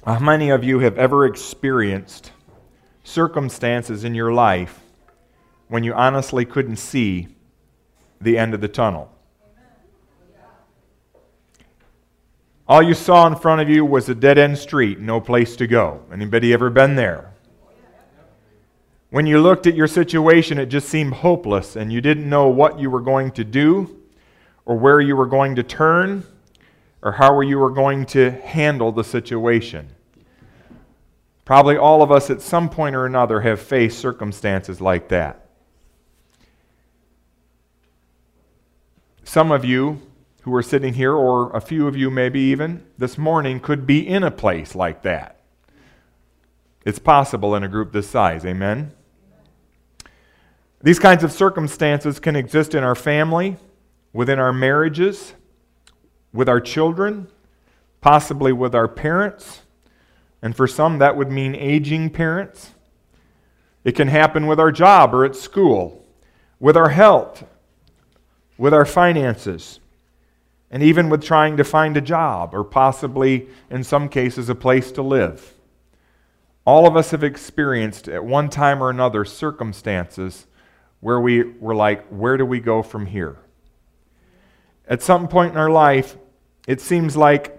How many of you have ever experienced circumstances in your life when you honestly couldn't see the end of the tunnel? All you saw in front of you was a dead-end street, no place to go. Anybody ever been there? When you looked at your situation, it just seemed hopeless, and you didn't know what you were going to do, or where you were going to turn, or how you were going to handle the situation. Probably all of us at some point or another have faced circumstances like that. Some of you who are sitting here, or a few of you maybe even, this morning could be in a place like that. It's possible in a group this size, amen? These kinds of circumstances can exist in our family, within our marriages, with our children, possibly with our parents, and for some that would mean aging parents. It can happen with our job or at school, with our health, with our finances, and even with trying to find a job or possibly, in some cases, a place to live. All of us have experienced at one time or another circumstances where we were like, where do we go from here? At some point in our life, it seems like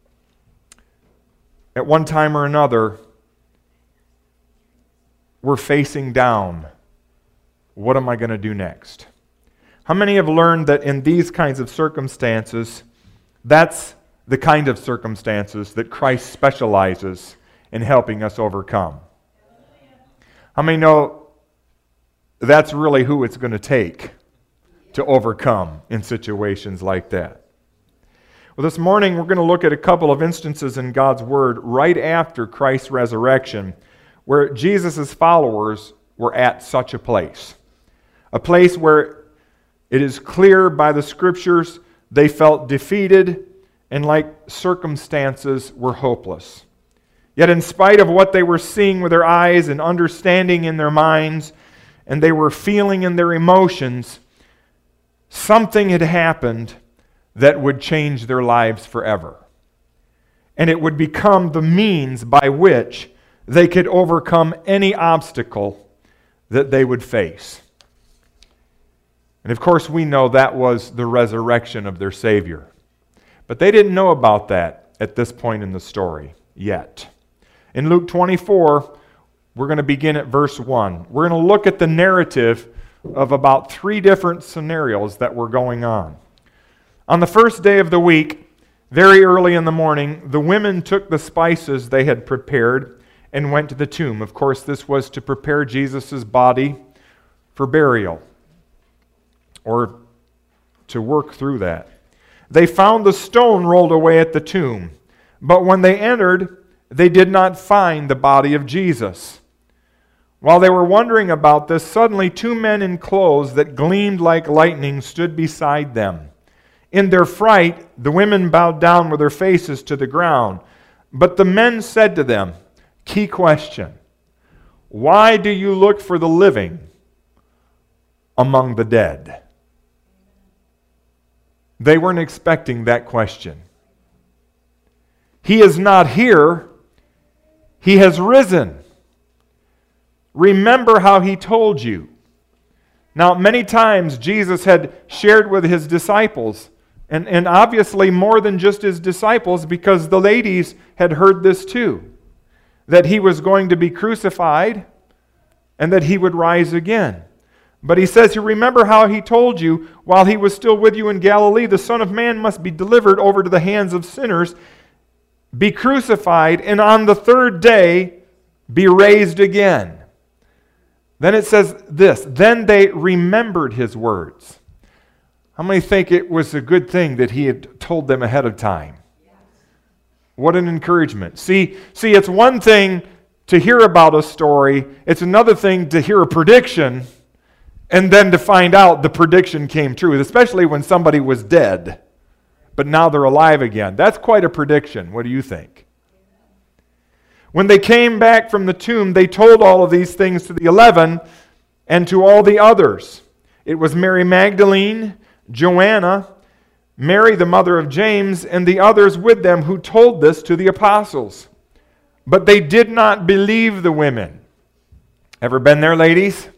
at one time or another, we're facing down. What am I going to do next? How many have learned that in these kinds of circumstances, that's the kind of circumstances that Christ specializes in helping us overcome? How many know that's really who it's going to take to overcome in situations like that? Well, this morning we're going to look at a couple of instances in God's Word right after Christ's resurrection where Jesus' followers were at such a place. A place where it is clear by the Scriptures they felt defeated and like circumstances were hopeless. Yet in spite of what they were seeing with their eyes and understanding in their minds, and they were feeling in their emotions, something had happened that would change their lives forever. And it would become the means by which they could overcome any obstacle that they would face. And of course, we know that was the resurrection of their Savior. But they didn't know about that at this point in the story yet. In Luke 24, we're going to begin at verse 1. We're going to look at the narrative of about 3 different scenarios that were going on. On the first day of the week, very early in the morning, the women took the spices they had prepared and went to the tomb. Of course, this was to prepare Jesus' body for burial, or to work through that. They found the stone rolled away at the tomb, but when they entered, they did not find the body of Jesus. While they were wondering about this, suddenly 2 men in clothes that gleamed like lightning stood beside them. In their fright, the women bowed down with their faces to the ground. But the men said to them, key question, why do you look for the living among the dead? They weren't expecting that question. He is not here. He has risen. Remember how he told you. Now, many times Jesus had shared with his disciples, and obviously more than just his disciples, because the ladies had heard this too, that he was going to be crucified and that he would rise again. But he says, you remember how he told you while he was still with you in Galilee, the Son of Man must be delivered over to the hands of sinners, be crucified, and on the 3rd day be raised again. Then it says this, then they remembered his words. How many think it was a good thing that he had told them ahead of time? Yes. What an encouragement. See, it's one thing to hear about a story. It's another thing to hear a prediction and then to find out the prediction came true, especially when somebody was dead, but now they're alive again. That's quite a prediction. What do you think? When they came back from the tomb, they told all of these things to the 11 and to all the others. It was Mary Magdalene, Joanna, Mary the mother of James, and the others with them who told this to the apostles. but they did not believe the women. Ever been there, ladies?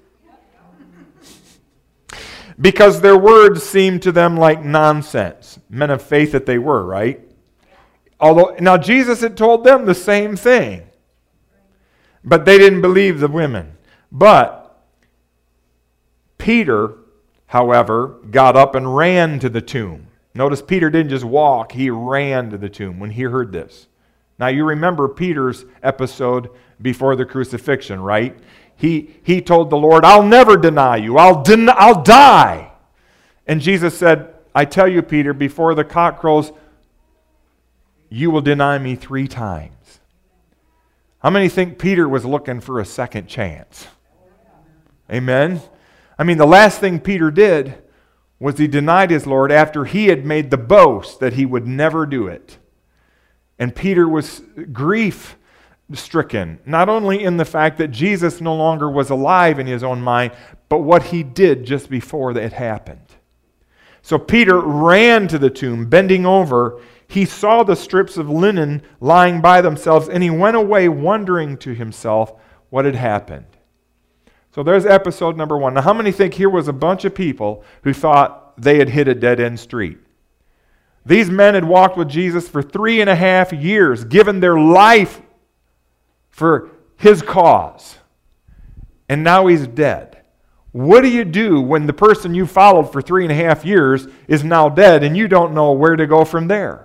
Because their words seemed to them like nonsense. Men of faith that they were, right? Although, now Jesus had told them the same thing. But they didn't believe the women. But Peter, however, got up and ran to the tomb. Notice Peter didn't just walk, he ran to the tomb when he heard this. Now you remember Peter's episode before the crucifixion, right? He told the Lord, I'll never deny you. I'll die. And Jesus said, I tell you, Peter, before the cock crows, you will deny me 3 times. How many think Peter was looking for a second chance? Amen? I mean, the last thing Peter did was he denied his Lord after he had made the boast that he would never do it. And Peter was grief-stricken, not only in the fact that Jesus no longer was alive in his own mind, but what he did just before it happened. So Peter ran to the tomb, bending over. He saw the strips of linen lying by themselves, and he went away wondering to himself what had happened. So there's episode number 1. Now, how many think here was a bunch of people who thought they had hit a dead-end street? These men had walked with Jesus for 3.5 years, given their life for his cause. And now he's dead. What do you do when the person you followed for 3.5 years is now dead and you don't know where to go from there?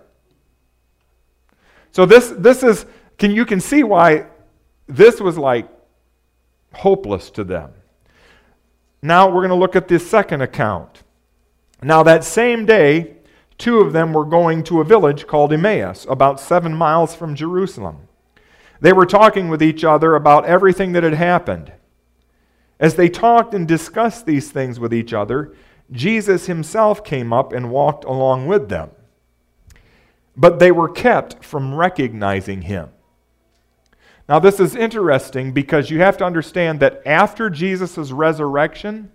So this is, you can see why this was like hopeless to them. Now we're going to look at this second account. Now that same day, 2 of them were going to a village called Emmaus, about 7 miles from Jerusalem. They were talking with each other about everything that had happened. As they talked and discussed these things with each other, Jesus himself came up and walked along with them. But they were kept from recognizing him. Now this is interesting because you have to understand that after Jesus' resurrection,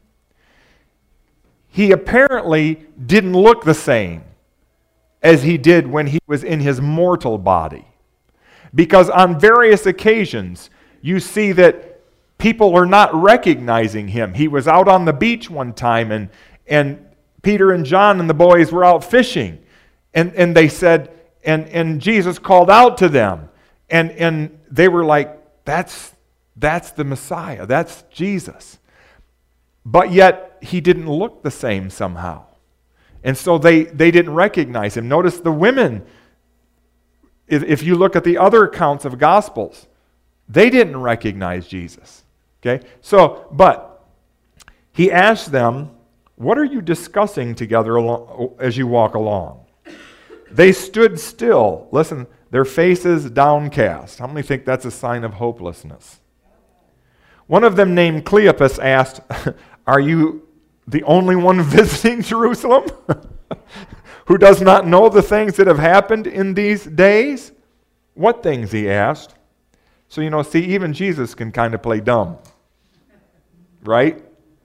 he apparently didn't look the same as he did when he was in his mortal body. Because on various occasions, you see that people are not recognizing him. He was out on the beach one time, and Peter and John and the boys were out fishing. And they said, and Jesus called out to them. And they were like, that's the Messiah. That's Jesus. But yet, he didn't look the same somehow. And so they didn't recognize him. Notice the women, if you look at the other accounts of Gospels, they didn't recognize Jesus. Okay? So, but he asked them, what are you discussing together as you walk along? They stood still. Listen, their faces downcast. How many think that's a sign of hopelessness? One of them, named Cleopas, asked, are you the only one visiting Jerusalem who does not know the things that have happened in these days? What things, he asked. So, see, even Jesus can kind of play dumb. Right?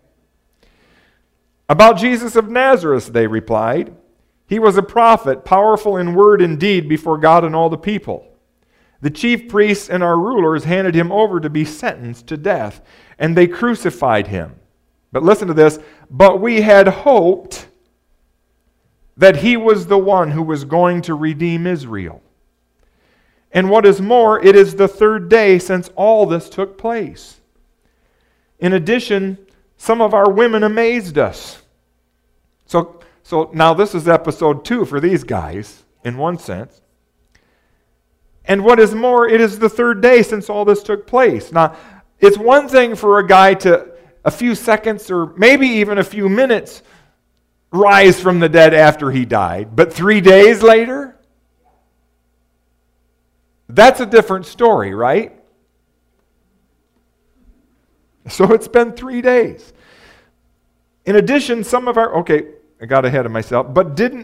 About Jesus of Nazareth, they replied. He was a prophet, powerful in word and deed before God and all the people. The chief priests and our rulers handed him over to be sentenced to death, and they crucified him. But listen to this. But we had hoped that he was the one who was going to redeem Israel. And what is more, it is the 3rd day since all this took place. In addition, some of our women amazed us. So now this is episode 2 for these guys, in one sense. And what is more, it is the 3rd day since all this took place. Now, it's one thing for a guy to, a few seconds or maybe even a few minutes, rise from the dead after he died. But 3 days later? That's a different story, right? So it's been 3 days. In addition, some of our, I got ahead of myself, but they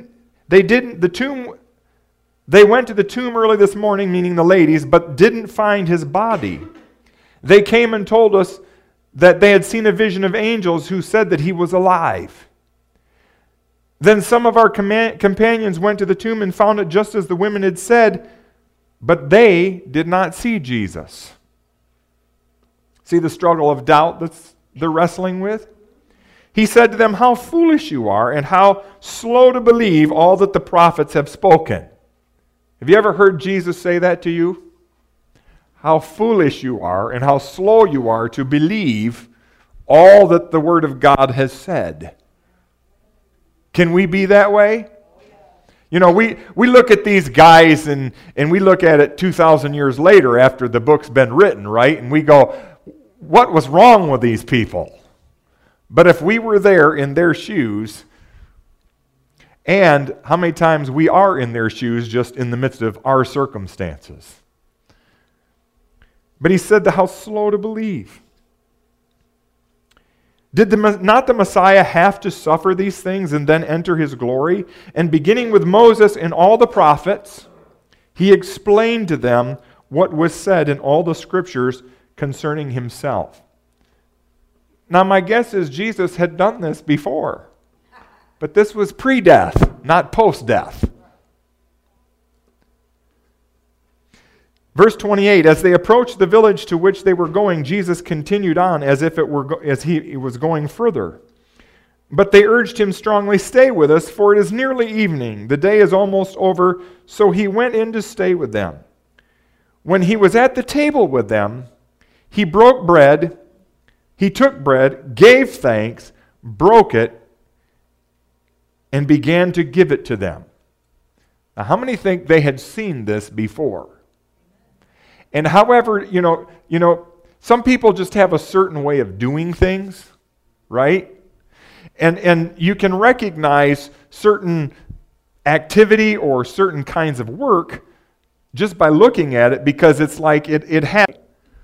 went to the tomb early this morning, meaning the ladies, but didn't find his body. They came and told us that they had seen a vision of angels who said that he was alive. Then some of our companions went to the tomb and found it just as the women had said, but they did not see Jesus. See the struggle of doubt that they're wrestling with? He said to them, "How foolish you are, and how slow to believe all that the prophets have spoken." Have you ever heard Jesus say that to you? How foolish you are, and how slow you are to believe all that the Word of God has said. Can we be that way? You know, we look at these guys and we look at it 2,000 years later after the book's been written, right? And we go, what was wrong with these people? But if we were there in their shoes, and how many times we are in their shoes just in the midst of our circumstances. But he said, how slow to believe. Did not the Messiah have to suffer these things and then enter his glory? And beginning with Moses and all the prophets, he explained to them what was said in all the scriptures concerning himself. Now my guess is Jesus had done this before, but this was pre-death, not post-death. Verse 28, as they approached the village to which they were going, Jesus continued on as if he was going further. But they urged him strongly, "Stay with us, for it is nearly evening. The day is almost over." So he went in to stay with them. When he was at the table with them, he broke bread. He took bread, gave thanks, broke it, and began to give it to them. Now, how many think they had seen this before? And however, you know, some people just have a certain way of doing things, right? And you can recognize certain activity or certain kinds of work just by looking at it, because it's like it happened.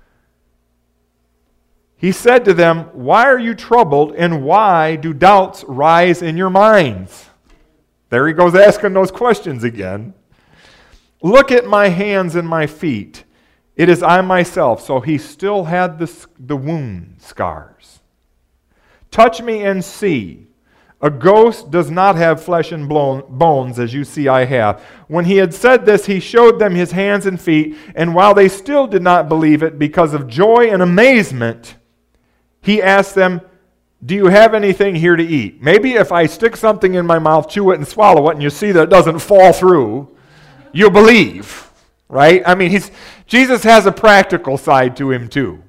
He said to them, "Why are you troubled, and why do doubts rise in your minds?" There he goes asking those questions again. "Look at my hands and my feet. It is I myself." So he still had the wound scars. "Touch me and see. A ghost does not have flesh and bones, as you see I have." When he had said this, he showed them his hands and feet, and while they still did not believe it, because of joy and amazement, he asked them, "Do you have anything here to eat?" Maybe if I stick something in my mouth, chew it, and swallow it, and you see that it doesn't fall through, you'll believe, right? I mean, Jesus has a practical side to him too.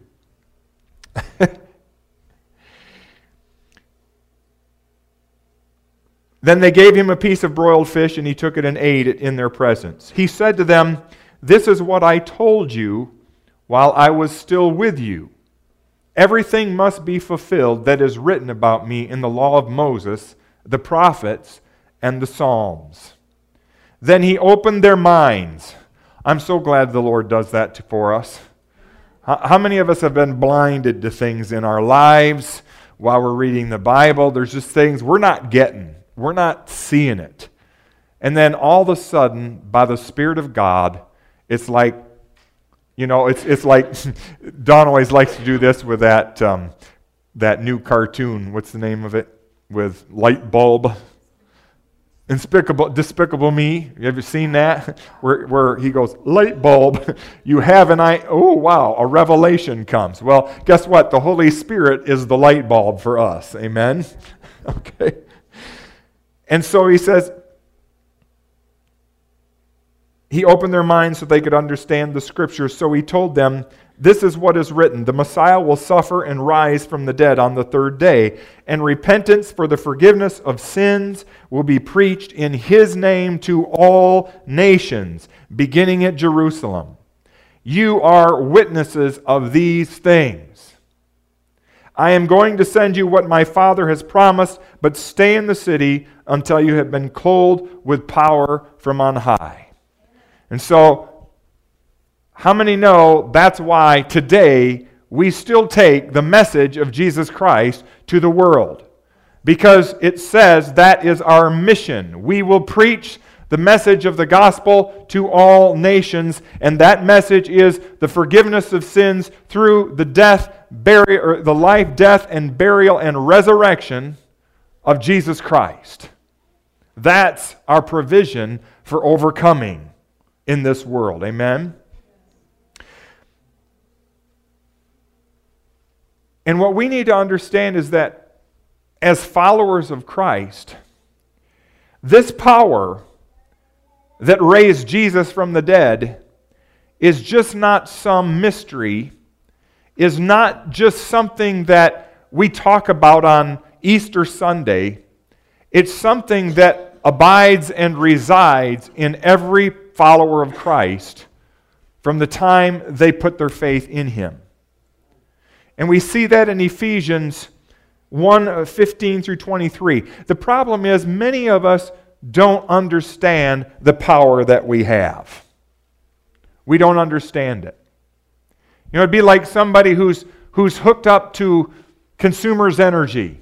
Then they gave him a piece of broiled fish, and he took it and ate it in their presence. He said to them, "This is what I told you while I was still with you. Everything must be fulfilled that is written about me in the law of Moses, the prophets, and the Psalms." Then he opened their minds. I'm so glad the Lord does that for us. How many of us have been blinded to things in our lives while we're reading the Bible? There's just things we're not getting. We're not seeing it. And then all of a sudden, by the Spirit of God, it's like, it's like, Don always likes to do this with that new cartoon. What's the name of it? With light bulb. Despicable Me. Have you seen that? Where he goes, "Light bulb, you have an eye." Oh, wow, a revelation comes. Well, guess what? The Holy Spirit is the light bulb for us. Amen? Okay. And so he says, he opened their minds so they could understand the Scriptures. So he told them, "This is what is written. The Messiah will suffer and rise from the dead on the third day, and repentance for the forgiveness of sins will be preached in his name to all nations, beginning at Jerusalem. You are witnesses of these things. I am going to send you what my Father has promised, but stay in the city until you have been clothed with power from on high." And so, how many know that's why today we still take the message of Jesus Christ to the world? Because it says that is our mission. We will preach the message of the gospel to all nations, and that message is the forgiveness of sins through the the life, death, and burial and resurrection of Jesus Christ. That's our provision for overcoming in this world. Amen? And what we need to understand is that as followers of Christ, this power that raised Jesus from the dead is just not some mystery, is not just something that we talk about on Easter Sunday. It's something that abides and resides in every follower of Christ from the time they put their faith in Him. And we see that in Ephesians 1:15 through 23. The problem is many of us don't understand the power that we have. We don't understand it. You know, it'd be like somebody who's hooked up to Consumers Energy,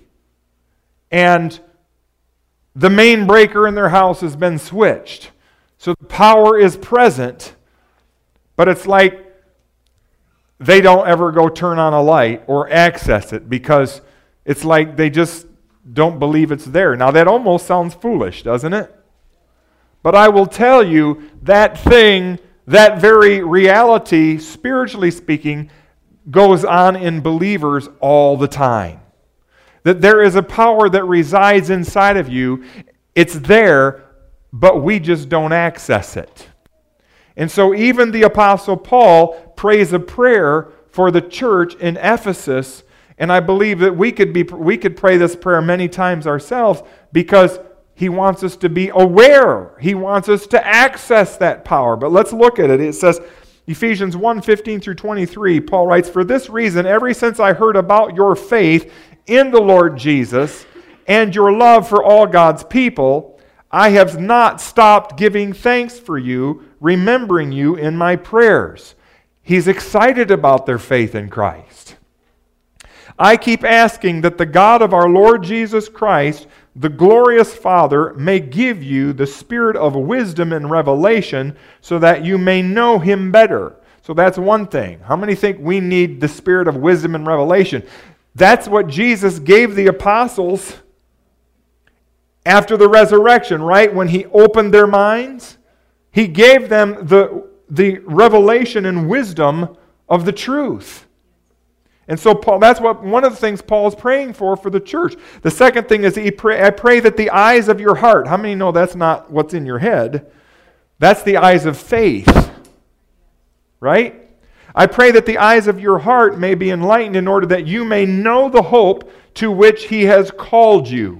and the main breaker in their house has been switched. So the power is present, but it's like they don't ever go turn on a light or access it because it's like they just don't believe it's there. Now that almost sounds foolish, doesn't it? But I will tell you that thing, that very reality, spiritually speaking, goes on in believers all the time. That there is a power that resides inside of you. It's there, but we just don't access it. And so even the Apostle Paul prays a prayer for the church in Ephesus, and I believe that we could pray this prayer many times ourselves because he wants us to be aware. He wants us to access that power. But let's look at it. It says, Ephesians 1:15 through 23, Paul writes, "For this reason, ever since I heard about your faith in the Lord Jesus and your love for all God's people, I have not stopped giving thanks for you, remembering you in my prayers." He's excited about their faith in Christ. "I keep asking that the God of our Lord Jesus Christ, the glorious Father, may give you the spirit of wisdom and revelation so that you may know Him better." So that's one thing. How many think we need the spirit of wisdom and revelation? That's what Jesus gave the apostles after the resurrection, right? When He opened their minds, He gave them the revelation and wisdom of the truth. And so Paul, that's one of the things Paul is praying for the church. The second thing is I pray that the eyes of your heart, how many know that's not what's in your head? That's the eyes of faith, right? I pray that the eyes of your heart may be enlightened in order that you may know the hope to which He has called you.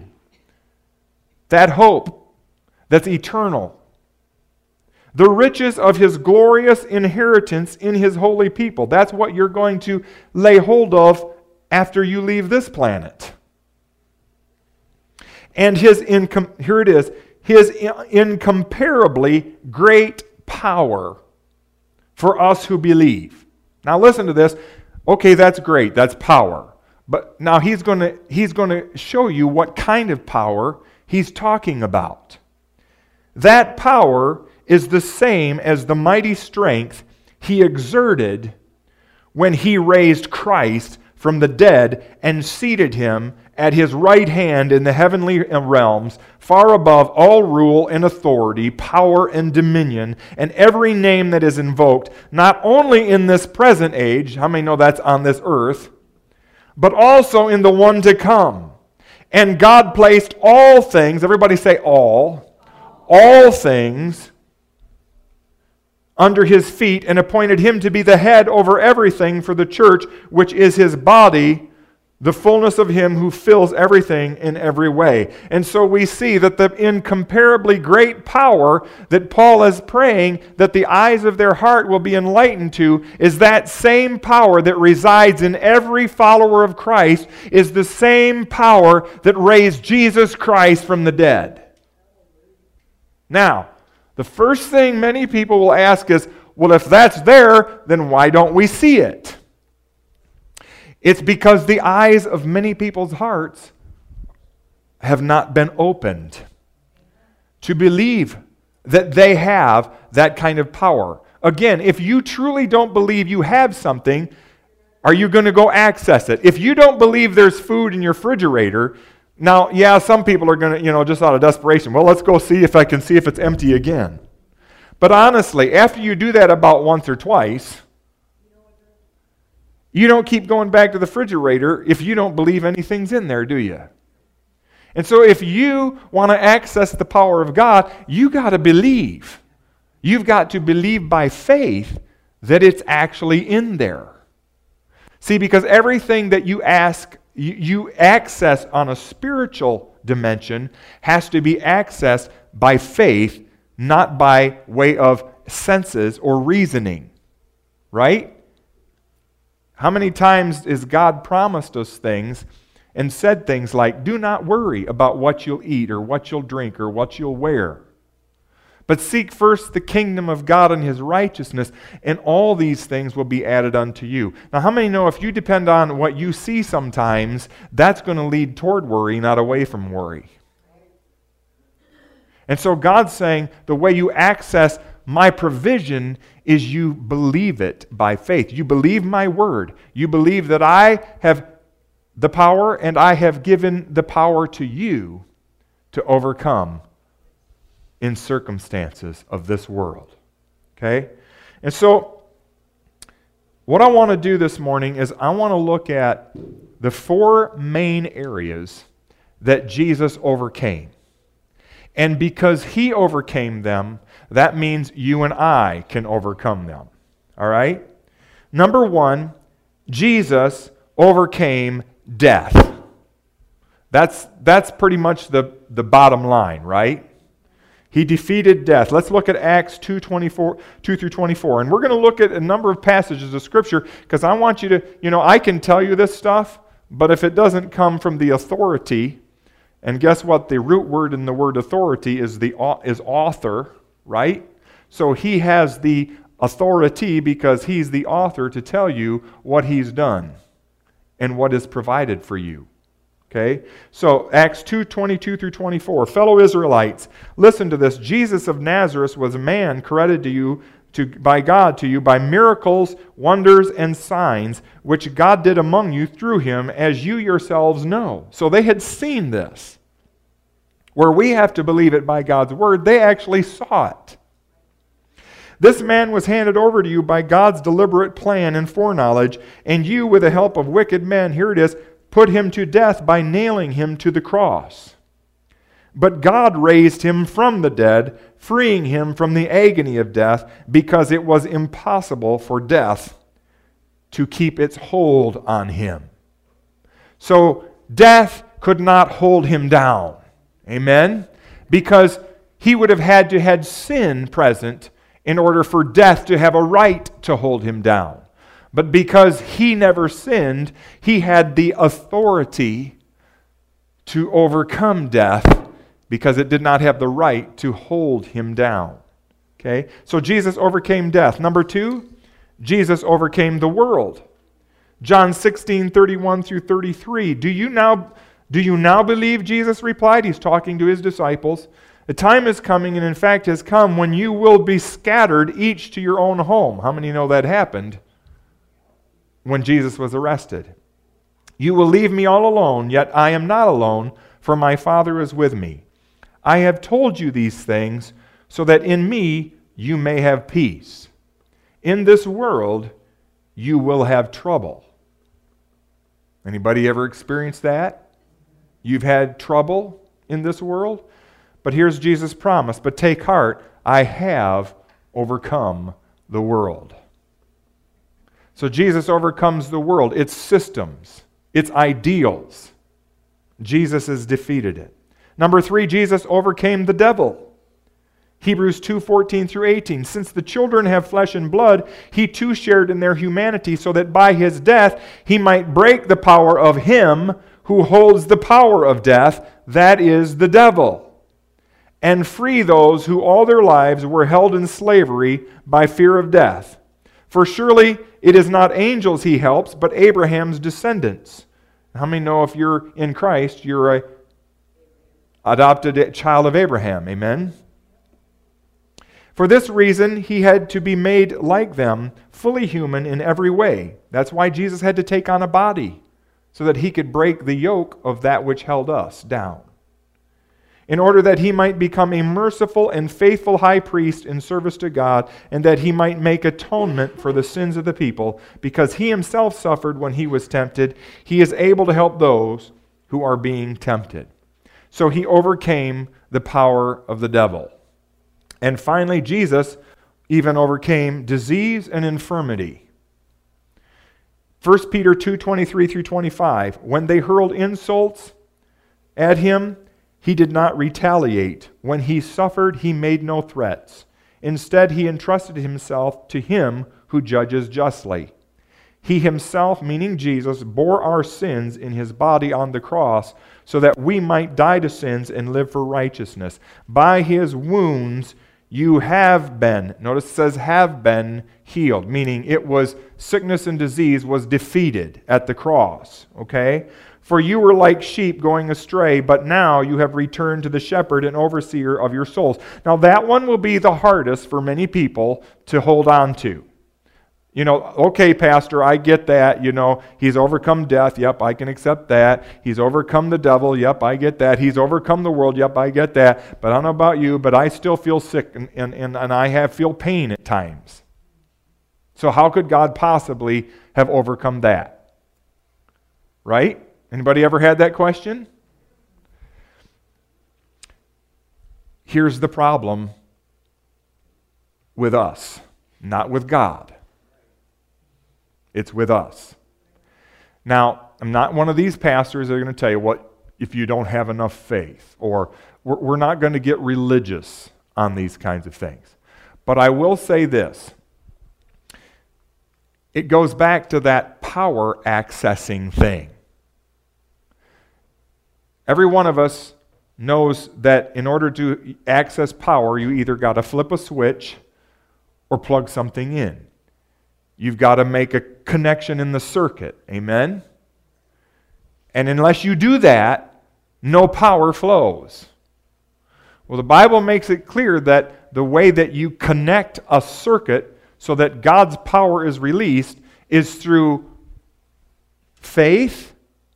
That hope that's eternal. The riches of His glorious inheritance in His holy people. That's what you're going to lay hold of after you leave this planet. And His incomparably great power for us who believe. Now listen to this. Okay, that's great. That's power. But now he's going to show you what kind of power he's talking about. That power is the same as the mighty strength He exerted when He raised Christ from the dead and seated Him at His right hand in the heavenly realms, far above all rule and authority, power and dominion, and every name that is invoked, not only in this present age, how many know that's on this earth, but also in the one to come. And God placed all things, everybody say all things under His feet, and appointed Him to be the head over everything for the church, which is His body, the fullness of Him who fills everything in every way. And so we see that the incomparably great power that Paul is praying that the eyes of their heart will be enlightened to is that same power that resides in every follower of Christ, is the same power that raised Jesus Christ from the dead. Now, the first thing many people will ask is, well, if that's there, then why don't we see it? It's because the eyes of many people's hearts have not been opened to believe that they have that kind of power. Again, if you truly don't believe you have something, are you going to go access it? If you don't believe there's food in your refrigerator, now, yeah, some people are going to, just out of desperation, well, let's go see if I can see if it's empty again. But honestly, after you do that about once or twice, you don't keep going back to the refrigerator if you don't believe anything's in there, do you? And so if you want to access the power of God, you got to believe. You've got to believe by faith that it's actually in there. See, because everything that you access on a spiritual dimension has to be accessed by faith, not by way of senses or reasoning. Right? How many times has God promised us things and said things like, do not worry about what you'll eat or what you'll drink or what you'll wear, but seek first the kingdom of God and His righteousness, and all these things will be added unto you. Now, how many know if you depend on what you see sometimes, that's going to lead toward worry, not away from worry? And so God's saying the way you access my provision is you believe it by faith. You believe my word. You believe that I have the power and I have given the power to you to overcome in circumstances of this world. Okay? And so what I want to do this morning is I want to look at the 4 main areas that Jesus overcame. And because He overcame them, that means you and I can overcome them. All right? Number 1, Jesus overcame death. That's pretty much the bottom line, right? He defeated death. Let's look at Acts 2 through 24. And we're going to look at a number of passages of Scripture because I want you to, I can tell you this stuff, but if it doesn't come from the authority, and guess what? The root word in the word authority is author, right? So He has the authority because He's the author to tell you what He's done and what is provided for you. Okay? So Acts 2:22 through 24. Fellow Israelites, listen to this. Jesus of Nazareth was a man credited to you by God to you by miracles, wonders, and signs, which God did among you through Him, as you yourselves know. So they had seen this. Where we have to believe it by God's word, they actually saw it. This man was handed over to you by God's deliberate plan and foreknowledge, and you, with the help of wicked men, here it is, put Him to death by nailing Him to the cross. But God raised Him from the dead, freeing Him from the agony of death, because it was impossible for death to keep its hold on Him. So death could not hold Him down. Amen? Because He would have had to have sin present in order for death to have a right to hold Him down. But because He never sinned, He had the authority to overcome death because it did not have the right to hold Him down. Okay? So Jesus overcame death. Number 2, Jesus overcame the world. John 16:31 through 33. Do you now believe? Jesus replied. He's talking to His disciples. The time is coming, and in fact has come, when you will be scattered each to your own home. How many know that happened when Jesus was arrested? You will leave me all alone, yet I am not alone, for my Father is with me. I have told you these things so that in me you may have peace. In this world you will have trouble. Anybody ever experienced that? You've had trouble in this world? But here's Jesus' promise, but take heart, I have overcome the world. So Jesus overcomes the world, its systems, its ideals. Jesus has defeated it. Number 3, Jesus overcame the devil. Hebrews 2:14 through 18. Since the children have flesh and blood, He too shared in their humanity, so that by His death He might break the power of him who holds the power of death, that is, the devil, and free those who all their lives were held in slavery by fear of death. For surely it is not angels He helps, but Abraham's descendants. How many know if you're in Christ, you're an adopted child of Abraham? Amen? For this reason, He had to be made like them, fully human in every way. That's why Jesus had to take on a body, so that He could break the yoke of that which held us down. in order that he might become a merciful and faithful high priest in service to God, and that he might make atonement for the sins of the people. Because he himself suffered when he was tempted, he is able to help those who are being tempted. So he overcame the power of the devil. And finally, Jesus even overcame disease and infirmity. 1 Peter 2:23 through 25. When they hurled insults at him, he did not retaliate. When he suffered, he made no threats. Instead, he entrusted himself to him who judges justly. He himself, meaning Jesus, bore our sins in his body on the cross so that we might die to sins and live for righteousness. By his wounds you have been, notice it says have been healed, meaning it was sickness and disease was defeated at the cross, okay? For you were like sheep going astray, but now you have returned to the shepherd and overseer of your souls. Now that one will be the hardest for many people to hold on to. You know, okay, Pastor, I get that. You know, he's overcome death. Yep, I can accept that. He's overcome the devil. Yep, I get that. He's overcome the world. Yep, I get that. But I don't know about you, but I still feel sick and I feel pain at times. So how could God possibly have overcome that? Right? Anybody ever had that question? Here's the problem with us, not with God. It's with us. Now, I'm not one of these pastors that are going to tell you what if you don't have enough faith, or we're not going to get religious on these kinds of things. But I will say this. It goes back to that power accessing thing. Every one of us knows that in order to access power, you either got to flip a switch or plug something in. You've got to make a connection in the circuit. Amen? And unless you do that, no power flows. Well, the Bible makes it clear that the way that you connect a circuit so that God's power is released is through faith,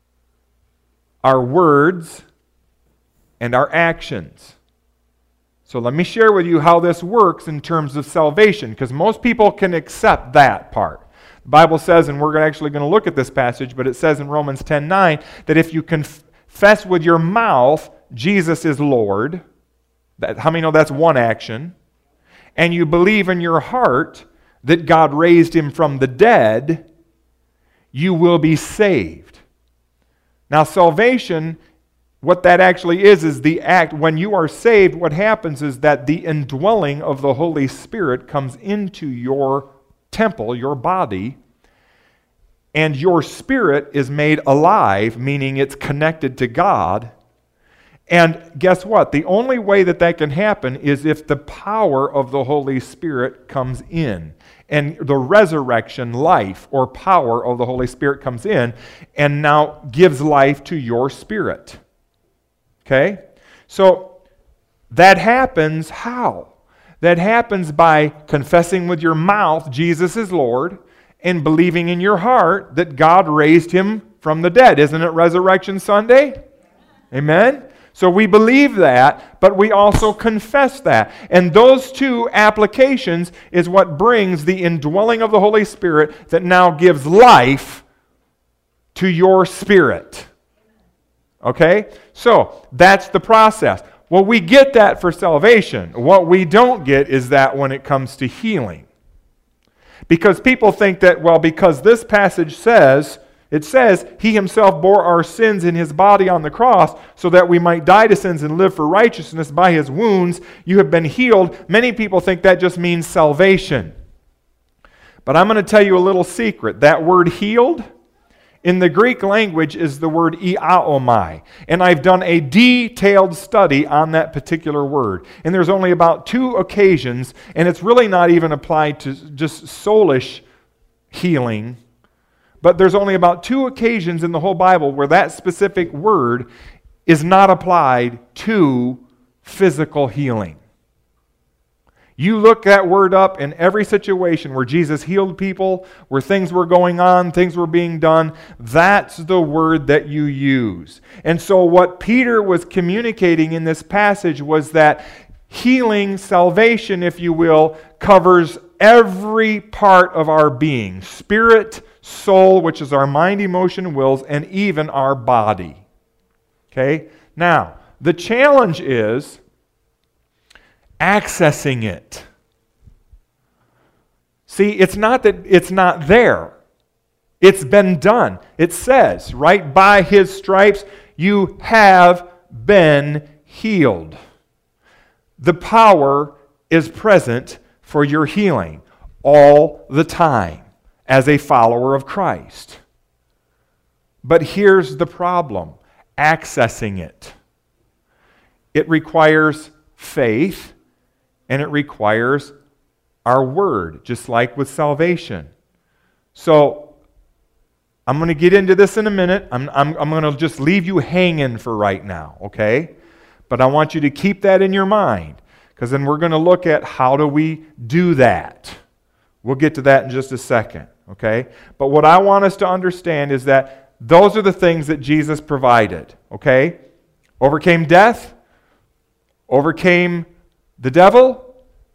our words, and our actions. So let me share with you how this works in terms of salvation, because most people can accept that part. The Bible says, and we're actually going to look at this passage, but it says in Romans 10:9 that if you confess with your mouth Jesus is Lord, how many know that's one action, and you believe in your heart that God raised him from the dead, you will be saved. Now salvation, what that actually is the act. When you are saved, what happens is that the indwelling of the Holy Spirit comes into your temple, your body, and your spirit is made alive, meaning it's connected to God. And guess what? The only way that that can happen is if the power of the Holy Spirit comes in. And the resurrection life or power of the Holy Spirit comes in and now gives life to your spirit. Okay? So that happens how? That happens by confessing with your mouth Jesus is Lord and believing in your heart that God raised him from the dead. Isn't it Resurrection Sunday? Amen? So we believe that, but we also confess that. And those two applications is what brings the indwelling of the Holy Spirit that now gives life to your spirit. Okay? So, that's the process. Well, we get that for salvation. What we don't get is that when it comes to healing. Because people think that, well, because this passage says, it says, he himself bore our sins in his body on the cross so that we might die to sins and live for righteousness. By his wounds you have been healed. Many people think that just means salvation. But I'm going to tell you a little secret. That word healed in the Greek language is the word iaomai. And I've done a detailed study on that particular word. And there's only about 2 occasions, and it's really not even applied to just soulish healing. But there's only about 2 occasions in the whole Bible where that specific word is not applied to physical healing. You look that word up in every situation where Jesus healed people, where things were going on, things were being done. That's the word that you use. And so what Peter was communicating in this passage was that healing, salvation, if you will, covers every part of our being. Spirit, soul, which is our mind, emotion, wills, and even our body. Okay? Now, the challenge is accessing it. See, it's not that it's not there. It's been done. It says, right, by His stripes you have been healed. The power is present for your healing all the time as a follower of Christ. But here's the problem: accessing it. It requires faith, and it requires our word, just like with salvation. So, I'm going to get into this in a minute. I'm going to just leave you hanging for right now, okay? But I want you to keep that in your mind, because then we're going to look at how do we do that. We'll get to that in just a second, okay? But what I want us to understand is that those are the things that Jesus provided, okay? Overcame death, overcame the devil,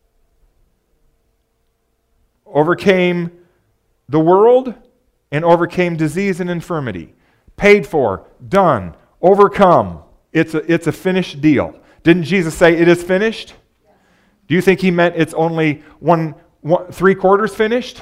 overcame the world, and overcame disease and infirmity. Paid for, done, overcome. It's a finished deal. Didn't Jesus say it is finished? Do you think He meant it's only 3/4 finished?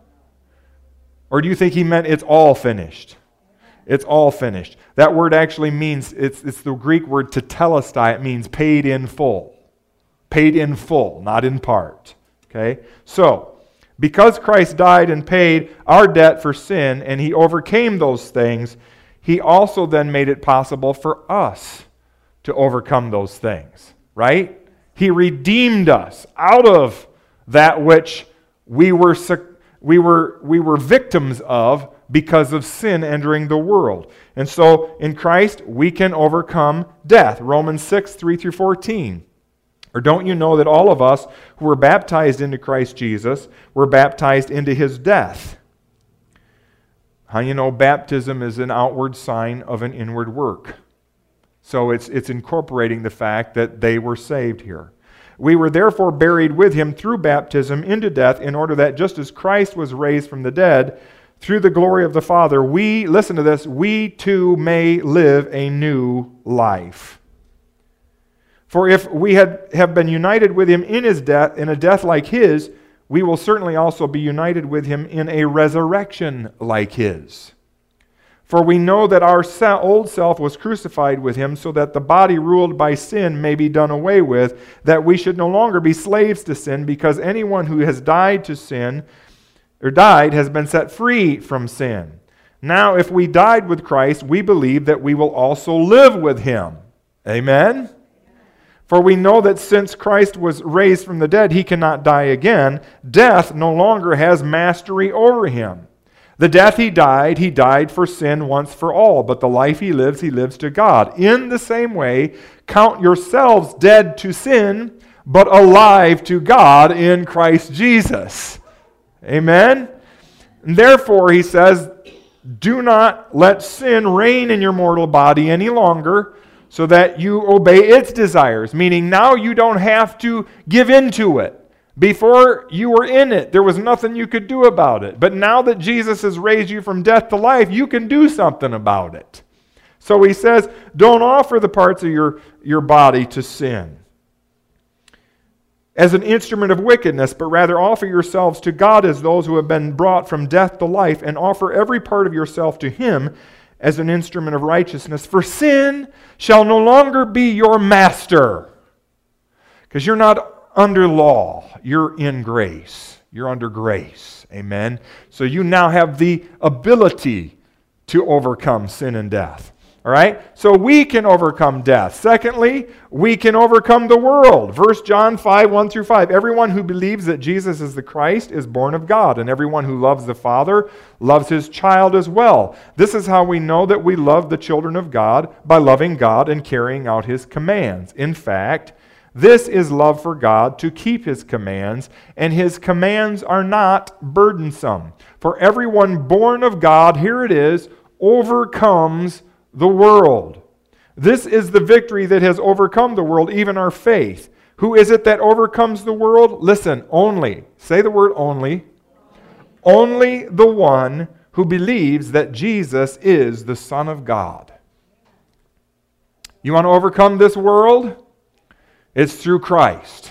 Or do you think He meant it's all finished? It's all finished. That word actually means, it's the Greek word tetelestai. It means paid in full. Paid in full, not in part. Okay? So, because Christ died and paid our debt for sin, and He overcame those things, He also then made it possible for us to overcome those things. Right? He redeemed us out of that which we were victims of because of sin entering the world. And so in Christ we can overcome death. Romans 6, 3 through 14. Or don't you know that all of us who were baptized into Christ Jesus were baptized into His death? How you know baptism is an outward sign of an inward work. So it's incorporating the fact that they were saved here. We were therefore buried with Him through baptism into death, in order that just as Christ was raised from the dead through the glory of the Father, we, listen to this, we too may live a new life. For if we have been united with Him in His death, in a death like His, we will certainly also be united with Him in a resurrection like His. For we know that our old self was crucified with Him, so that the body ruled by sin may be done away with, that we should no longer be slaves to sin, because anyone who has died to sin, or died, has been set free from sin. Now, if we died with Christ, we believe that we will also live with Him. Amen? For we know that since Christ was raised from the dead, He cannot die again. Death no longer has mastery over Him. The death He died for sin once for all, but the life He lives to God. In the same way, count yourselves dead to sin, but alive to God in Christ Jesus. Amen? And therefore, he says, do not let sin reign in your mortal body any longer, so that you obey its desires. Meaning now you don't have to give in to it. Before you were in it, there was nothing you could do about it. But now that Jesus has raised you from death to life, you can do something about it. So he says, don't offer the parts of your body to sin as an instrument of wickedness, but rather offer yourselves to God as those who have been brought from death to life, and offer every part of yourself to Him as an instrument of righteousness. For sin shall no longer be your master. Because you're not under law. You're in grace. You're under grace. Amen? So you now have the ability to overcome sin and death. All right? So we can overcome death. Secondly, we can overcome the world. 1 John 5, 1 through 5. Everyone who believes that Jesus is the Christ is born of God, and everyone who loves the Father loves his child as well. This is how we know that we love the children of God, by loving God and carrying out His commands. In fact, This is love for God, to keep His commands, and His commands are not burdensome. For everyone born of God, here it is, overcomes the world. This is the victory that has overcome the world, even our faith. Who is it that overcomes the world? Listen, only. Say the word only. Only the one who believes that Jesus is the Son of God. You want to overcome this world? It's through Christ.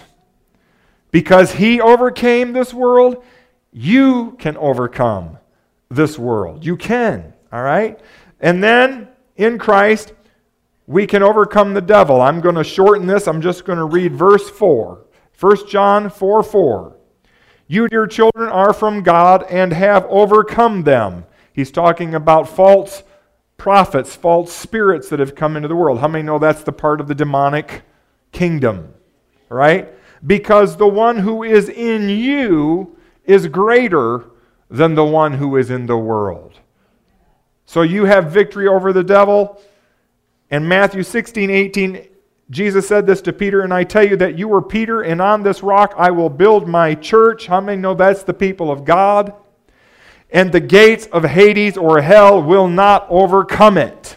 Because He overcame this world, you can overcome this world. You can, all right? And then, in Christ, we can overcome the devil. I'm going to shorten this. I'm just going to read verse 4. 1 John 4:4. You, dear children, are from God and have overcome them. He's talking about false prophets, false spirits that have come into the world. How many know that's the part of the demonic kingdom? Right? Because the one who is in you is greater than the one who is in the world. So you have victory over the devil. In Matthew 16:18, Jesus said this to Peter, and I tell you that you are Peter, and on this rock I will build my church. How many know that's the people of God? And the gates of Hades or hell will not overcome it.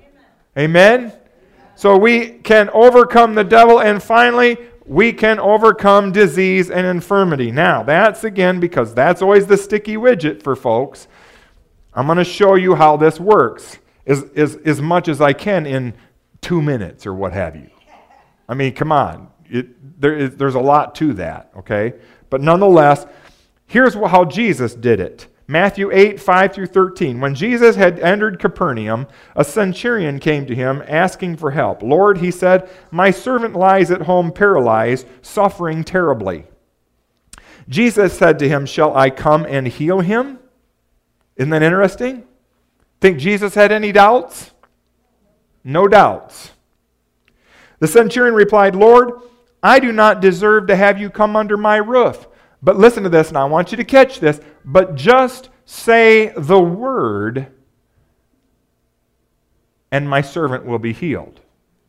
Amen? So we can overcome the devil, and finally, we can overcome disease and infirmity. Now, that's again, because that's always the sticky widget for folks. I'm going to show you how this works as much as I can in 2 minutes or what have you. I mean, come on. There's a lot to that, okay? But nonetheless, here's how Jesus did it. Matthew 8:5-13. When Jesus had entered Capernaum, a centurion came to him asking for help. Lord, he said, my servant lies at home paralyzed, suffering terribly. Jesus said to him, shall I come and heal him? Isn't that interesting? Think Jesus had any doubts? No doubts. The centurion replied, Lord, I do not deserve to have you come under my roof. But listen to this, and I want you to catch this. But just say the word, and my servant will be healed.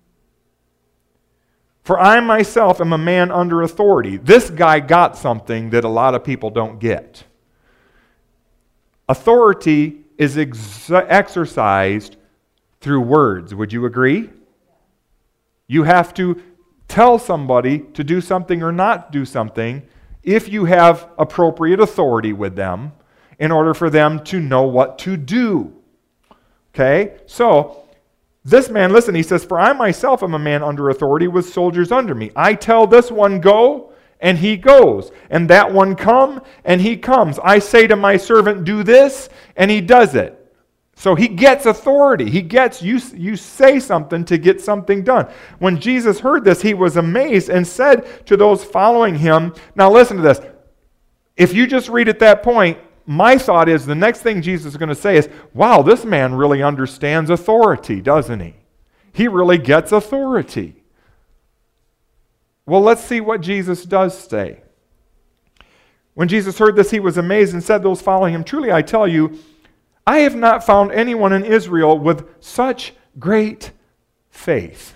For I myself am a man under authority. This guy got something that a lot of people don't get. Authority is exercised through words. Would you agree? You have to tell somebody to do something or not do something if you have appropriate authority with them in order for them to know what to do. Okay? So, this man, listen, he says, for I myself am a man under authority with soldiers under me. I tell this one, go, and he goes. And that one, come, and he comes. I say to my servant, do this, and he does it. So he gets authority. He gets, you say something to get something done. When Jesus heard this, he was amazed and said to those following him, now listen to this. If you just read at that point, my thought is the next thing Jesus is going to say is, wow, this man really understands authority, doesn't he? He really gets authority. Well, let's see what Jesus does say. When Jesus heard this, he was amazed and said to those following him, truly I tell you, I have not found anyone in Israel with such great faith.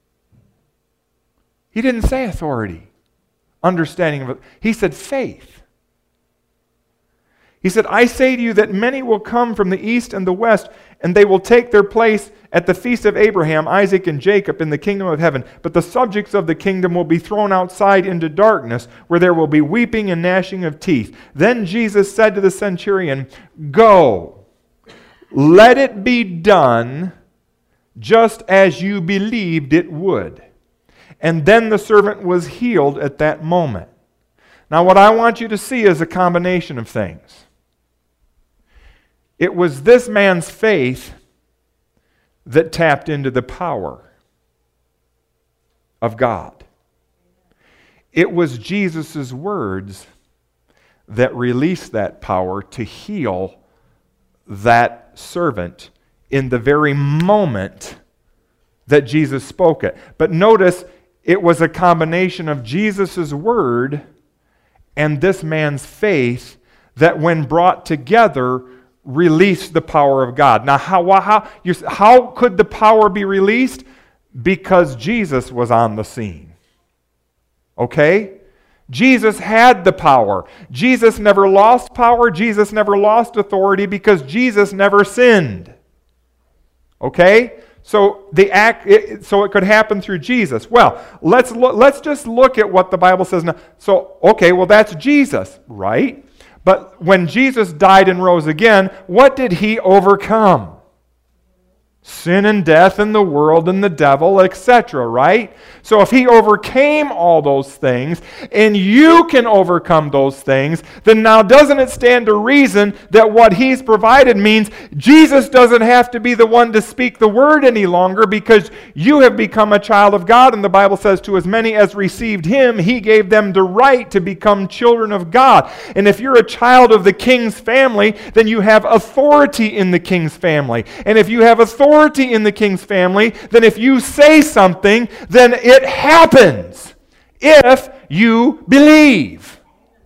He didn't say authority, understanding of it. He said faith. He said, I say to you that many will come from the east and the west, and they will take their place at the feast of Abraham, Isaac, and Jacob in the kingdom of heaven. But the subjects of the kingdom will be thrown outside into darkness, where there will be weeping and gnashing of teeth. Then Jesus said to the centurion, go. Let it be done just as you believed it would. And then the servant was healed at that moment. Now what I want you to see is a combination of things. It was this man's faith that tapped into the power of God. It was Jesus' words that released that power to heal that servant in the very moment that Jesus spoke it. But notice, it was a combination of Jesus' word and this man's faith that when brought together released the power of God. Now, how could the power be released? Because Jesus was on the scene. Okay? Jesus had the power. Jesus never lost power. Jesus never lost authority because Jesus never sinned. Okay? So so it could happen through Jesus. Well, let's just look at what the Bible says now. So, okay, well that's Jesus, right? But when Jesus died and rose again, what did he overcome? Sin and death and the world and the devil, etc., right? So if he overcame all those things, and you can overcome those things, then now doesn't it stand to reason that what he's provided means Jesus doesn't have to be the one to speak the word any longer because you have become a child of God, and the Bible says to as many as received him, he gave them the right to become children of God. And if you're a child of the king's family, then you have authority in the king's family. And if you have authority in the king's family, then if you say something, then it happens if you believe.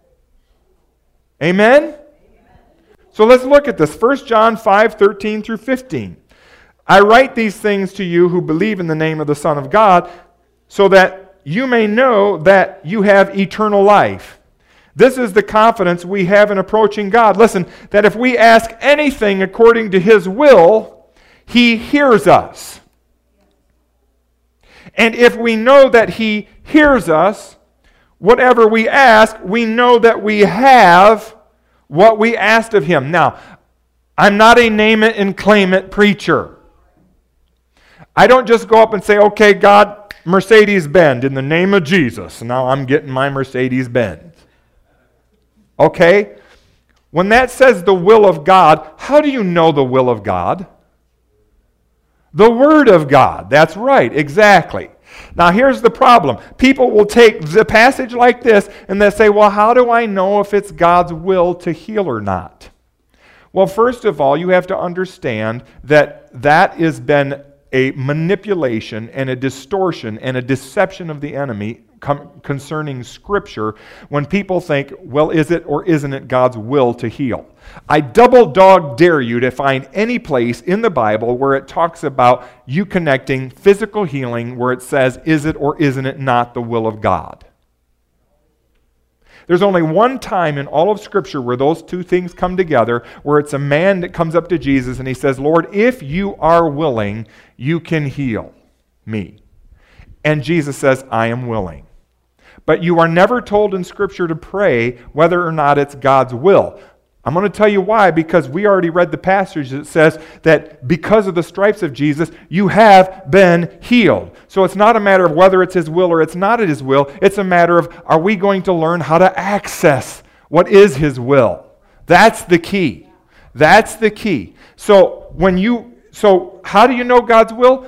Amen? So let's look at this. 1 John 5:13 through 15. I write these things to you who believe in the name of the Son of God, so that you may know that you have eternal life. This is the confidence we have in approaching God. Listen, that if we ask anything according to his will, he hears us. And if we know that he hears us, whatever we ask, we know that we have what we asked of him. Now, I'm not a name it and claim it preacher. I don't just go up and say, okay, God, Mercedes-Benz in the name of Jesus. Now I'm getting my Mercedes-Benz. Okay? When that says the will of God, how do you know the will of God? The Word of God. That's right, exactly. Now here's the problem. People will take the passage like this and they say, well, how do I know if it's God's will to heal or not? Well, first of all, you have to understand that has been a manipulation and a distortion and a deception of the enemy concerning Scripture when people think, well, is it or isn't it God's will to heal? I double dog dare you to find any place in the Bible where it talks about you connecting physical healing where it says, is it or isn't it not the will of God? There's only one time in all of Scripture where those two things come together, where it's a man that comes up to Jesus and he says, Lord, if you are willing, you can heal me. And Jesus says, I am willing. But you are never told in Scripture to pray whether or not it's God's will. I'm going to tell you why, because we already read the passage that says that because of the stripes of Jesus, you have been healed. So it's not a matter of whether it's his will or it's not his will. It's a matter of, are we going to learn how to access what is his will? That's the key. That's the key. So how do you know God's will?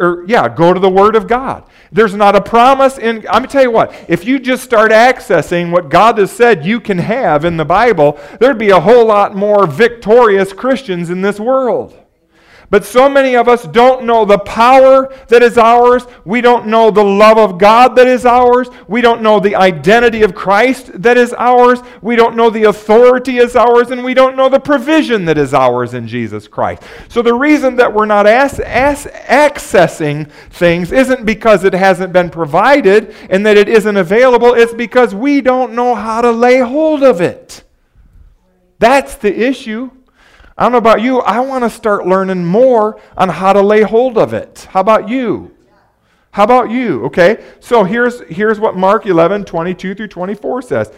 Go to the Word of God. There's not a promise I'm going to tell you what, if you just start accessing what God has said you can have in the Bible, there'd be a whole lot more victorious Christians in this world. But so many of us don't know the power that is ours. We don't know the love of God that is ours. We don't know the identity of Christ that is ours. We don't know the authority is ours. And we don't know the provision that is ours in Jesus Christ. So the reason that we're not accessing things isn't because it hasn't been provided and that it isn't available. It's because we don't know how to lay hold of it. That's the issue. I don't know about you, I want to start learning more on how to lay hold of it. How about you? How about you? Okay, so here's what Mark 11, 22 through 24 says.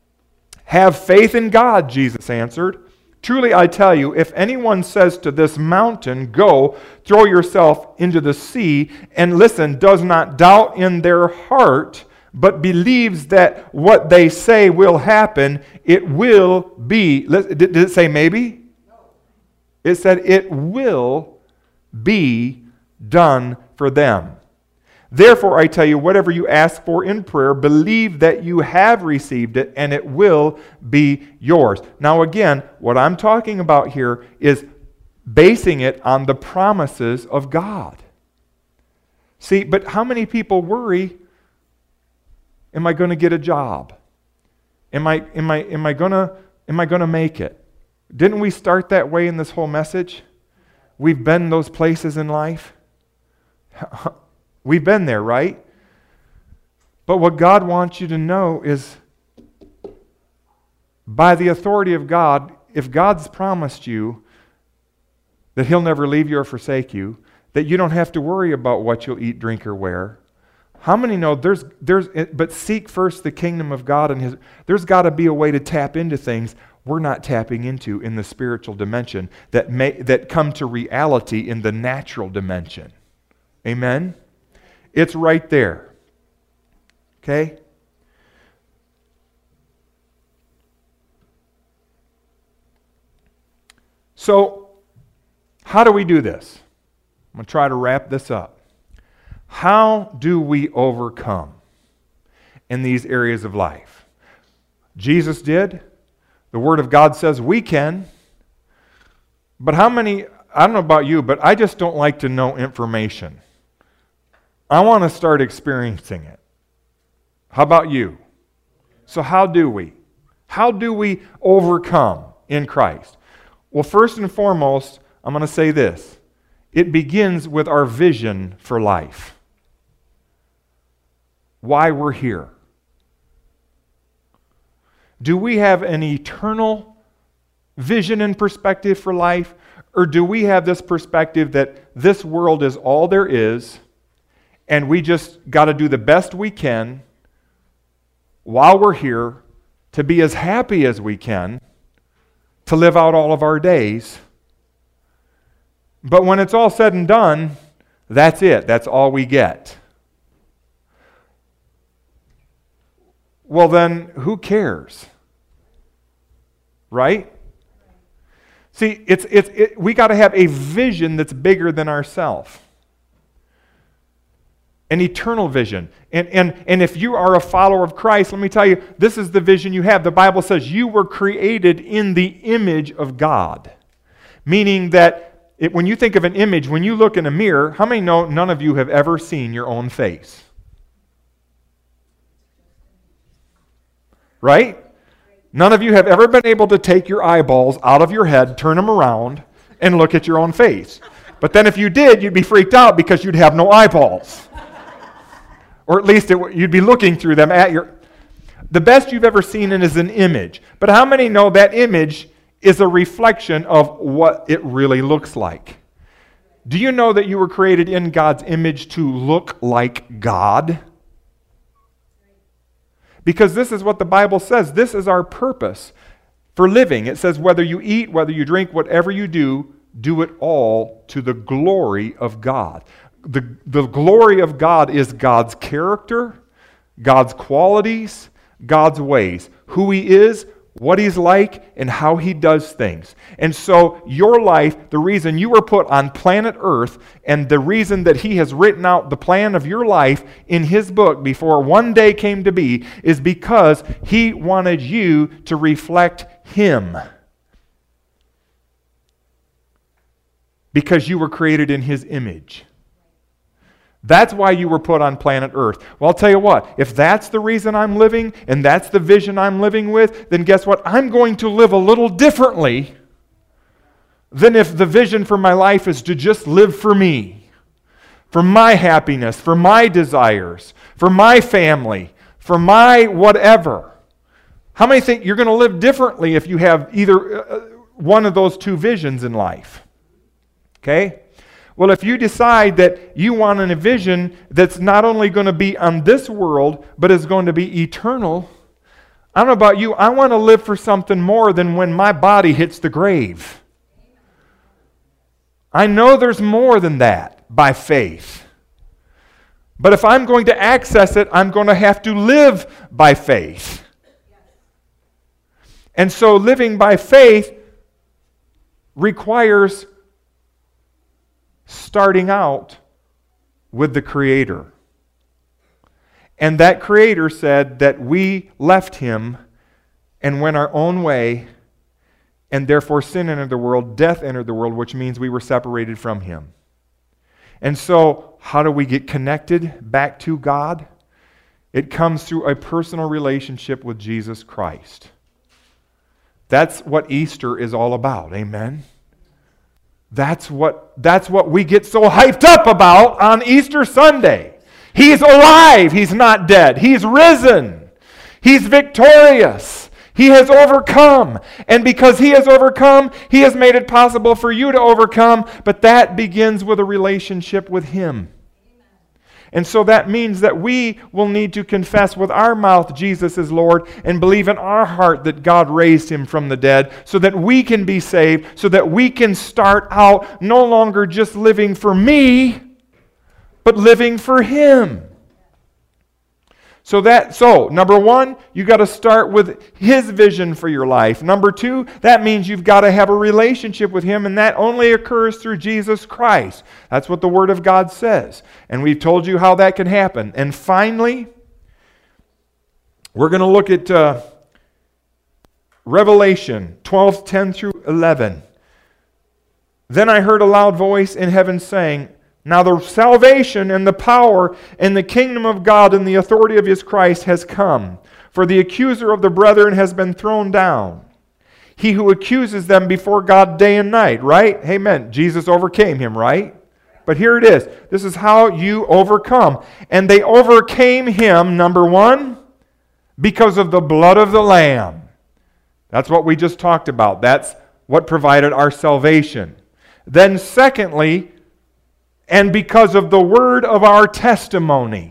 Have faith in God, Jesus answered. Truly I tell you, if anyone says to this mountain, go, throw yourself into the sea, and listen, does not doubt in their heart, but believes that what they say will happen, it will be. Did it say maybe? It said it will be done for them. Therefore, I tell you, whatever you ask for in prayer, believe that you have received it, and it will be yours. Now again, what I'm talking about here is basing it on the promises of God. See, but how many people worry, am I going to get a job? Am I going to make it? Didn't we start that way in this whole message? We've been those places in life. We've been there, right? But what God wants you to know is, by the authority of God, if God's promised you that He'll never leave you or forsake you, that you don't have to worry about what you'll eat, drink, or wear. How many know but seek first the kingdom of God and there's got to be a way to tap into things we're not tapping into in the spiritual dimension that come to reality in the natural dimension. Amen? It's right there. Okay? So, how do we do this? I'm going to try to wrap this up. How do we overcome in these areas of life? Jesus did. The Word of God says we can. But how many, I don't know about you, but I just don't like to know information. I want to start experiencing it. How about you? So how do we? How do we overcome in Christ? Well, first and foremost, I'm going to say this. It begins with our vision for life. Why we're here. Do we have an eternal vision and perspective for life? Or do we have this perspective that this world is all there is and we just got to do the best we can while we're here to be as happy as we can to live out all of our days? But when it's all said and done, that's it. That's all we get. Well then, who cares? Right? See, we got to have a vision that's bigger than ourselves. An eternal vision. And if you are a follower of Christ, let me tell you, this is the vision you have. The Bible says you were created in the image of God. Meaning that when you think of an image, when you look in a mirror, how many know none of you have ever seen your own face? Right? None of you have ever been able to take your eyeballs out of your head, turn them around, and look at your own face. But then if you did, you'd be freaked out because you'd have no eyeballs. Or at least you'd be looking through them at your... The best you've ever seen is an image. But how many know that image is a reflection of what it really looks like? Do you know that you were created in God's image to look like God? Because this is what the Bible says. This is our purpose for living. It says whether you eat, whether you drink, whatever you do, do it all to the glory of God. The glory of God is God's character, God's qualities, God's ways, who He is, what He's like, and how He does things. And so your life, the reason you were put on planet Earth, and the reason that He has written out the plan of your life in His book before one day came to be, is because He wanted you to reflect Him. Because you were created in His image. That's why you were put on planet Earth. Well, I'll tell you what, if that's the reason I'm living, and that's the vision I'm living with, then guess what? I'm going to live a little differently than if the vision for my life is to just live for me, for my happiness, for my desires, for my family, for my whatever. How many think you're going to live differently if you have either one of those two visions in life? Okay? Well, if you decide that you want a vision that's not only going to be on this world, but is going to be eternal, I don't know about you, I want to live for something more than when my body hits the grave. I know there's more than that by faith. But if I'm going to access it, I'm going to have to live by faith. And so living by faith requires starting out with the Creator. And that Creator said that we left Him and went our own way, and therefore sin entered the world, death entered the world, which means we were separated from Him. And so, how do we get connected back to God? It comes through a personal relationship with Jesus Christ. That's what Easter is all about. Amen? That's what we get so hyped up about on Easter Sunday. He's alive. He's not dead. He's risen. He's victorious. He has overcome. And because He has overcome, He has made it possible for you to overcome. But that begins with a relationship with Him. And so that means that we will need to confess with our mouth Jesus is Lord and believe in our heart that God raised Him from the dead so that we can be saved, so that we can start out no longer just living for but living for Him. So number one, you got to start with His vision for your life. Number two, that means you've got to have a relationship with Him, and that only occurs through Jesus Christ. That's what the Word of God says. And we've told you how that can happen. And finally, we're going to look at Revelation 12:10 through 11. Then I heard a loud voice in heaven saying, now the salvation and the power and the kingdom of God and the authority of His Christ has come. For the accuser of the brethren has been thrown down. He who accuses them before God day and night, right? Amen. Jesus overcame him, right? But here it is. This is how you overcome. And they overcame him, number one, because of the blood of the Lamb. That's what we just talked about. That's what provided our salvation. Then secondly, and because of the word of our testimony.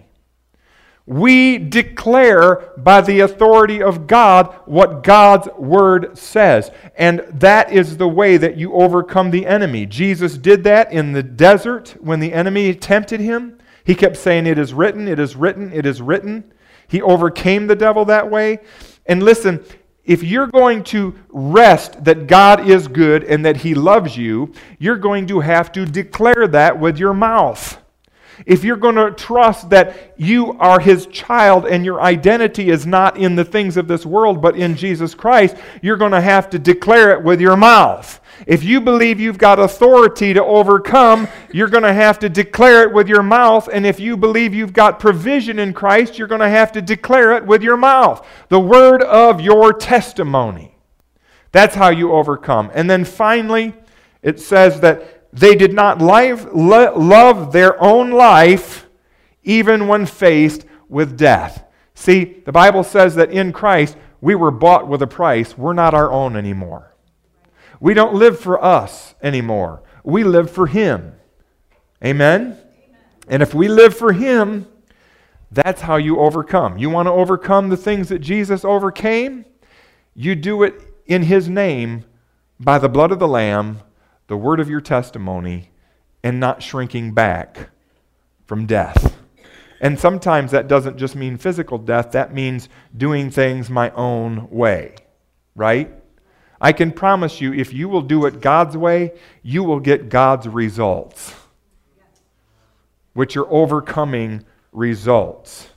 We declare by the authority of God what God's word says. And that is the way that you overcome the enemy. Jesus did that in the desert when the enemy tempted Him. He kept saying, it is written, it is written, it is written. He overcame the devil that way. And listen, if you're going to rest that God is good and that He loves you, you're going to have to declare that with your mouth. If you're going to trust that you are His child and your identity is not in the things of this world but in Jesus Christ, you're going to have to declare it with your mouth. If you believe you've got authority to overcome, you're going to have to declare it with your mouth. And if you believe you've got provision in Christ, you're going to have to declare it with your mouth. The word of your testimony. That's how you overcome. And then finally, it says that they did not love their own life even when faced with death. See, the Bible says that in Christ, we were bought with a price. We're not our own anymore. We don't live for us anymore. We live for Him. Amen? And if we live for Him, that's how you overcome. You want to overcome the things that Jesus overcame? You do it in His name by the blood of the Lamb, the word of your testimony, and not shrinking back from death. And sometimes that doesn't just mean physical death. That means doing things my own way. Right? I can promise you, if you will do it God's way, you will get God's results, which are overcoming results.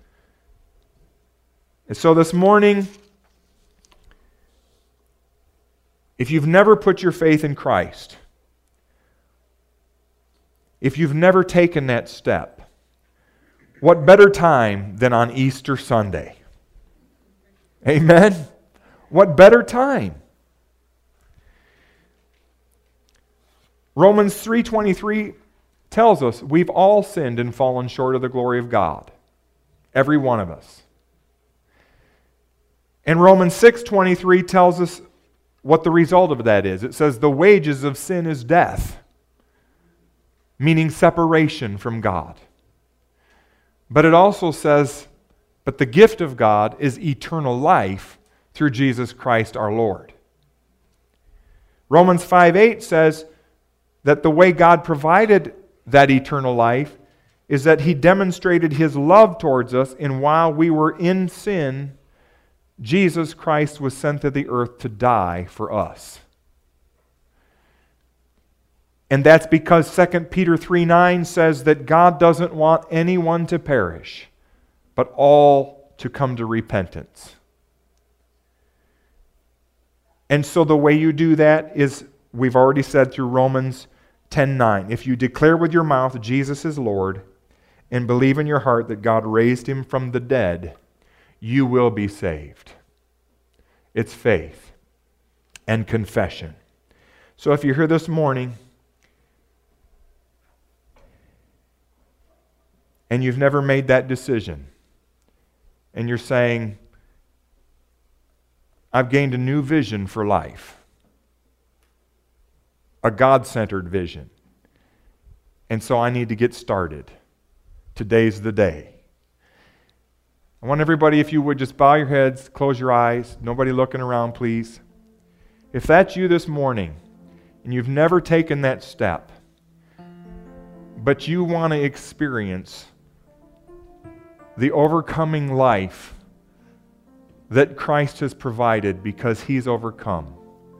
And so this morning, if you've never put your faith in Christ, if you've never taken that step, what better time than on Easter Sunday? Amen? What better time? Romans 3:23 tells us we've all sinned and fallen short of the glory of God. Every one of us. And Romans 6:23 tells us what the result of that is. It says the wages of sin is death, meaning separation from God. But it also says, but the gift of God is eternal life through Jesus Christ our Lord. Romans 5:8 says that the way God provided that eternal life is that He demonstrated His love towards us, and while we were in sin, Jesus Christ was sent to the earth to die for us. And that's because 2 Peter 3:9 says that God doesn't want anyone to perish, but all to come to repentance. And so the way you do that is, we've already said through Romans 10:9, if you declare with your mouth Jesus is Lord and believe in your heart that God raised Him from the dead, you will be saved. It's faith and confession. So if you're here this morning and you've never made that decision, and you're saying, I've gained a new vision for life, a God-centered vision, and so I need to get started. Today's the day. I want everybody, if you would, just bow your heads, close your eyes, nobody looking around, please. If that's you this morning, and you've never taken that step, but you want to experience the overcoming life that Christ has provided because He's overcome,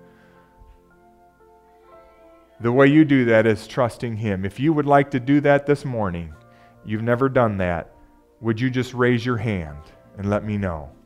the way you do that is trusting Him. If you would like to do that this morning, you've never done that, would you just raise your hand and let me know?